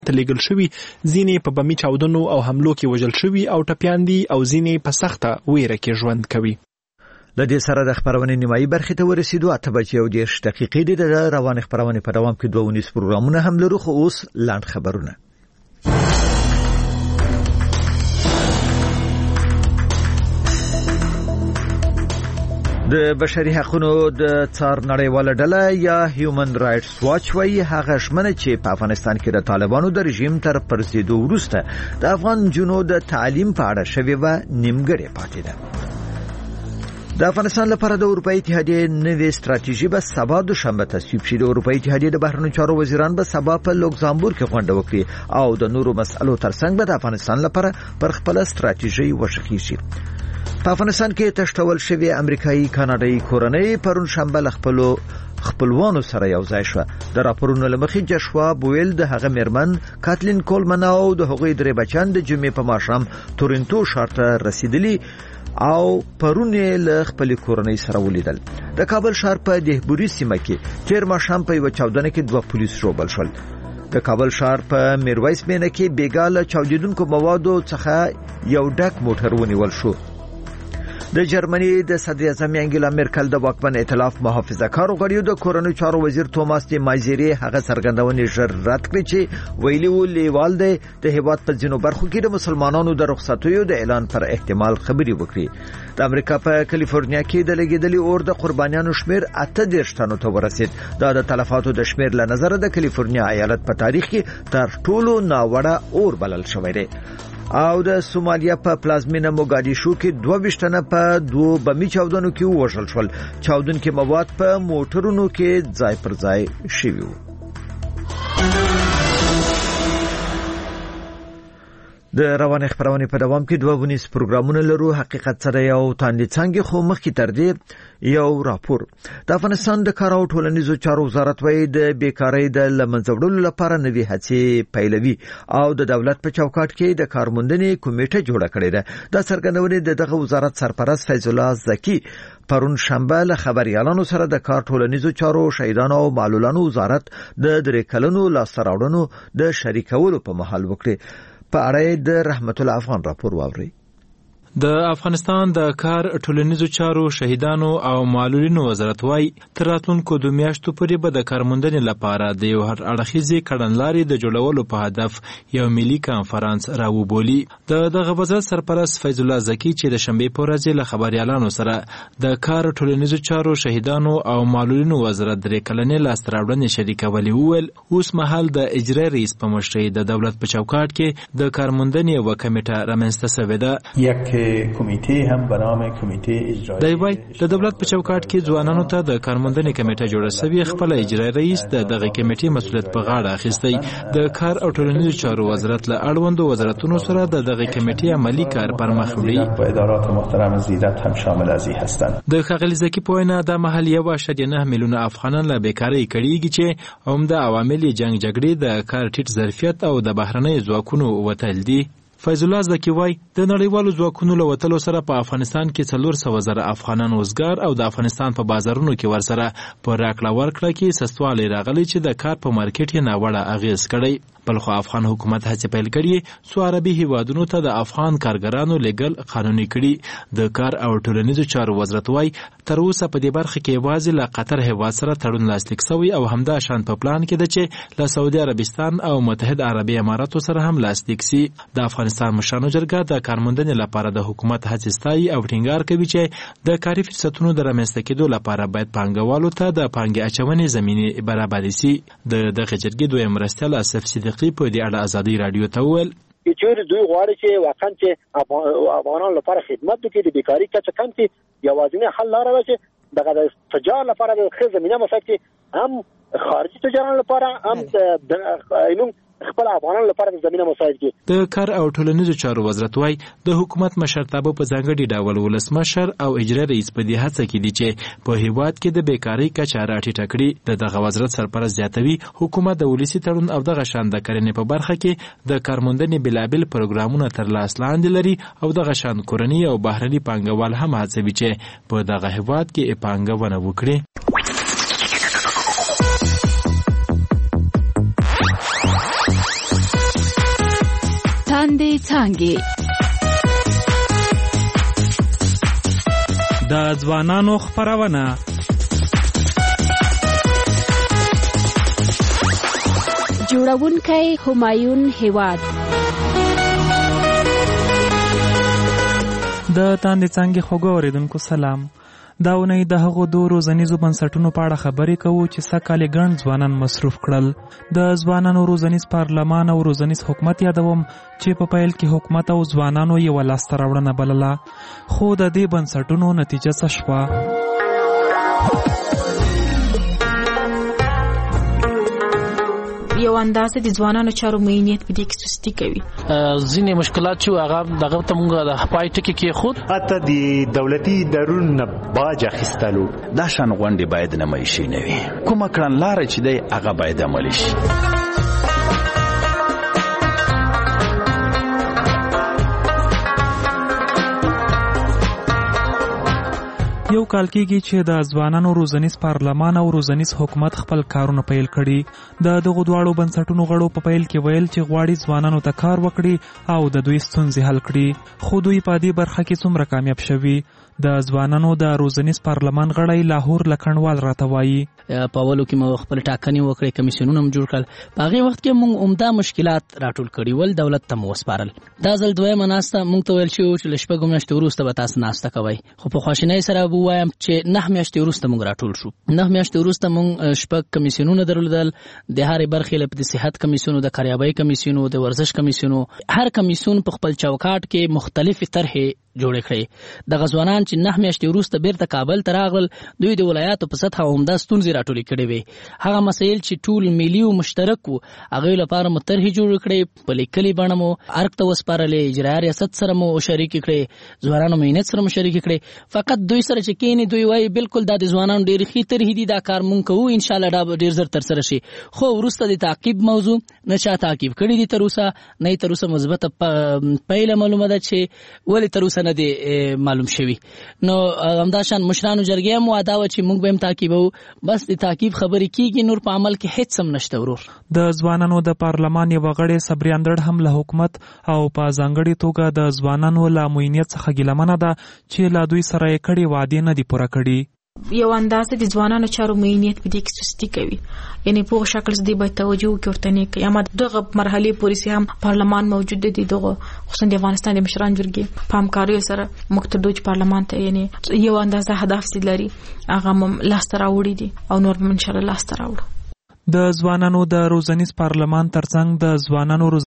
ته لیږل شوي، ځینې په بمي چاودنو او حملو کې وژل شوي او ټپیان دي او ځینې په سخته ویره کې ژوند کوي. له دې سره د خبرونې نیمایي برخې ته ورسېدو. 8:30 د روانې خبرونې په دوام کې 2 پروګرامونه هم لرو، خو اوس لاند خبرونه. د بشري حقوقو د څار نړیواله ډله یا هیومن رائټس واچ وايي هغه شمنه چې په افغانستان کې د طالبانو د رژیم تر پرځېدو وروسته د افغان جنونو د تعلیم په اړه شوې و نیمګړې پاتې ده. د افغانستان لپاره د اروپאי اتحادیې نوې ستراتیژي به سبا دوشنبه تصویب شي. د اروپאי اتحادیې د بهرنیو چارو وزیران به سبا په لوکزامبورګ کې غونډه وکړي او د نورو مسألو ترڅنګ به د افغانستان لپاره پر خپل ستراتیژي وشخي شي. په افغانستان کې تشتول شوی امریکایي کاناډایي کورنۍ پرون شنبه خپلوانو سره یو ځای شو. د راپورونو لمخې جشوا بویل د هغه میرمن کاتلین کولمن او د هغوی درې بچیان د جمعې په ماښام تورنټو ښار ته رسیدلی او پرون له خپل کورنۍ سره ولیدل. د کابل ښار په دهبوري سیمه کې تیر ماښام په یو چاودنه کې 2 پولیس روبل شول. د کابل ښار په میرویس مینه کې بیګاله چاودیدونکو موادو څخه یو ډک موټر ونیول شو. د جرمني د صدر اعظم انګلا مرکل د واکمن ائتلاف محافظه کارو غړیو د کورنۍ چارو وزیر توماس دی مایزری هغه څرګندونې ژر رد کړې چې ویلي و لیوال د هیواد په ځینو برخو کې د مسلمانانو د رخصتیو د اعلان پر احتمال خبري وکړي. د امریکا په کالیفورنیا کې د لګیدلي اور د قربانیانو شمیر 18 تنو ته ورسید. دا د تلفاتو د شمیر له نظر د کالیفورنیا ایالت په تاریخ کې تر ټولو ناوړه اور بلل شوی دی. او د سومالیا په پلازمینه موګادیشو کې 22 تنه په 2 بمي چاودنو کې وژل شول. چاودونکو مواد په موټرونو کې ځای پر ځای شوي وو. د روانې خبرونه په دوام کې 2 پروګرامونه لرو. حقیقت سره یو تاندې څنګه خو مخکې تر دې یو راپور. د افغانستان د کار او ټولنیزو چارو وزارت وايي د بیکاری د لمنځوړلو لپاره نوې هڅې پیلوي او د دولت په چوکاټ کې د کارموندنې کمیټه جوړه کړې ده. د څرګندونې دغه وزارت سرپرست فیض الله زکی پرون شنبه له خبريالانو سره د کار ټولنیزو چارو شهیدانو او معلولانو وزارت د 3 کلونو لاسته د شریکولو په محل وکړي. په اړه د رحمت الله افغان راپور واوري. د افغانستان د کار ټولنیزو چارو شهیدانو او معلولینو وزارت وايي تر راتلونکو 2 میاشتو پورې به د کارموندنې لپاره د یو هر اړخیزې کړنلارې د جوړولو په هدف یو ملي کانفرنس راوبولي. دغه وزارت سرپرست فیض الله زکی چې د شنبې په ورځ له خبريالانو سره د کار ټولنیزو چارو شهیدانو او معلولینو وزارت 3 کلنې لاستراوړنې شریکولې وویل اوس مهال د اجرا رئیس په مشرۍ د دولت په چوکاټ کې د کارموندنې یو کمیټه رامنځته شوې ده. کمیټه هم به نام کمیټه اجرایی دی د دولت په چوکاټ کې ځوانانو ته د کارموندنې کمیټه جوړه شوې. خپل اجرایی رئیس دغه کمیټې مسؤلیت په غاړه اخیستی. د کار او ټولنیزو چارو وزارت له اړوندو وزارتونو سره دغه کمیټې عملی کار پر مخ وړي. په ادارات محترم زیرت هم شامل از هستند. د ښاغلي زکی په وینا د محل 1.9 میلیونه افغانان له بیکاری کړيږي چې عمده عوامل جنگ جګړې د کار ټیټ ظرفیت او د بهرنۍ ځواکونو وتل دي. فیض الله زکی وای د نړیوالو ځواکونو له وتلو سره په افغانستان کې 400,000 افغانان وزګار او د افغانستان په بازارونو کې ورسره په راکړه ورکړه کې سستوالی راغلی چې د کار په مارکیټ یې ناوړه اغیز کړی. بلخو افغان حکومت هڅه پیل کړي څو عربي هیوادونو ته د افغان کارګرانو لیګل قانوني کړي. د کار او ټولنیزو چارو وزارت وايي تر اوسه په دې برخه کې یوازې له قطر هیواد سره تړون لاسلیک شوی او همدا شان په پلان کې ده چې له سعودي عربستان او متحده عربي اماراتو سره هم لاسلیک شي. د افغانستان مشرانو جرګه د کارموندنې لپاره د حکومت هڅې ستایي او ټینګار کوي چې د کاري فرصتونو د رامنځته کېدو لپاره باید پانګوالو ته د پانګې اچونې زمینه برابرې شي. دغه جرګې دویم مرستیال اسف صدیقی په دې اړه ازادي رادیو ته وویل چې دوی غواړي چې واقعا چې افغانانو لپاره خدمت وکړي د بیکاری کچه کم کړي. یوازینی حل لاره ده چې دغه تجارت لپاره د ښه زمینه مساعد کړي هم خارجي تجارت لپاره هم خپل افغانانو لپاره د زمينه مساعد کی. د کار او ټولنیزو چارو وزارت وايي د حکومت مشرتابه په ځانګړي ډول ولسمشر او اجرا رئیس په دې هڅه کې دي چې په هیواد کې د بیکاری کچه راټیټه کړي. دغه وزارت سرپرست زیاتوي حکومت د ولسی تړون او دغه شان د کرنې په برخه کې د کارموندنې بلابل پروګرامونه تر لاس لاندې لري او دغه شان کورنی او بهرني پانګوال هم هڅوي چې په دغه هیواد کې پانګونه وکړي. تاندې څانګې. د ځوانانو خپرونه. جوړونکی همایون هیواد. د تاندې څانګې خوږو اوریدونکو سلام. دا اونۍ د هغو دوه روزنیزو بنسټونو په اړه خبرې کوو چې سږکال ګڼ ځوانان مصروف کړل. د ځوانانو روزنیز پارلمان او روزنیز حکومت یادوم چې په پیل کې حکومت او ځوانانو یوه لاسته راوړنه بلله، خو د دې بنسټونو نتیجه څه شوه؟ یو اندازه د ځوانانو چارو معینیت په دې کې سستی کوي. ځینې مشکلات چې هغه دغه ته موږ د پای ټکي کې خود حتی د دولتي ادارو باج اخیستلو دا شان غونډې باید نمایشي نه وي. کومه کړنلاره چې دی هغه باید عملي شي. یو کال کېږي چې د ځوانانو روزنیز پارلمان او روزنیز حکومت خپل کارونه پیل کړي. د دغو دواړو بنسټونو غړو په پیل کې ویل چې غواړي ځوانانو ته کار وکړي او د دوی ستونزې حل کړي، خو دوی په دې برخه کې څومره کامیاب شوي؟ د ځوانانو د روزنیز پارلمان غړی لاهور لکڼوال راته وایي. په اولو کې مو خپل ټاکنې وکړې، کمیسیونونه هم جوړ کړل. په هغې وخت کې موږ عمده مشکلات راټول کړي ول، دولت ته مو وسپارل. دا ځل دویمه ناسته موږ ته ویل شوي چې له شپږو میاشتو وروسته به تاسو ناسته کوئ، خو په خواشینۍ سره به ووایم چې 9 میاشتې وروسته موږ راټول شو. 9 میاشتې وروسته موږ 6 کمیسیونونه درلودل، د هرې برخې له د صحت کمیسیونو، د کاریابۍ کمیسیونو، د ورزش کمیسیونو. هر کمیسیون په خپل چوکاټ کې مختلفې طرحې جوړې کړې. د ځوانان چې 9 میاشتې وروسته بیرته کابل ته راغلل، دوی د ولایاتو په سطحه عمده ستونزې راټولې کړې وې. هغه مسایل چې ټول ملي او مشترک وو، هغې لپاره مو طرحې جوړې کړې، په لیکلې بڼه مو ارګ ته وسپارلې، اجرایه ریاست سره مو شریکې کړې، ځوانانو معینت سره مو شریکې کړې. فقط دوی سره چې کېني دوی وایي بالکل دا د ځوانانو ډېرې ښې طرحې دي، دا کار مونږ کوو، انشاءالله دا به ډېر زر ترسره شي. خو وروسته د تعقیب موضوع نه چا تعقیب کړي دي تر اوسه، نه یې تر اوسه مثبته پایله معلومه ده چې ولې تر اوسه نه دی معلوم شوي. نو همدا شان مشرانو جرګې هم وعده وه چې موږ به هم تعقیبوو، بس د تعقیب خبرې کېږي، نور په عمل کې هېڅ هم نشته. ورور د ځوانانو د پارلمان یوه غړې صبري اندړ هم له حکومت او په ځانګړې توګه د ځوانانو له معینیت څخه ګیلمنه ده چې له دوی سره یې کړې وعدې نه دي پوره کړي. یو اندازه د ځوانانو چارو معینیت په دې کې سستی کوي، یعنی په شکل دې باید توجه وکړي ورته نه کوي. اما دغه مرحله پولیسي هم پارلمان موجود دی، دغه خصوصا د افغانستان د مشران جرګې په همکارۍ سره مقتدوج پارلمان ته یعنی یو اندازه هدف لري، هغه لاسته راوړي دي او نور ان شاء الله لاسته راوړو. د ځوانانو د روزنیز پارلمان ترڅنګ د ځوانانو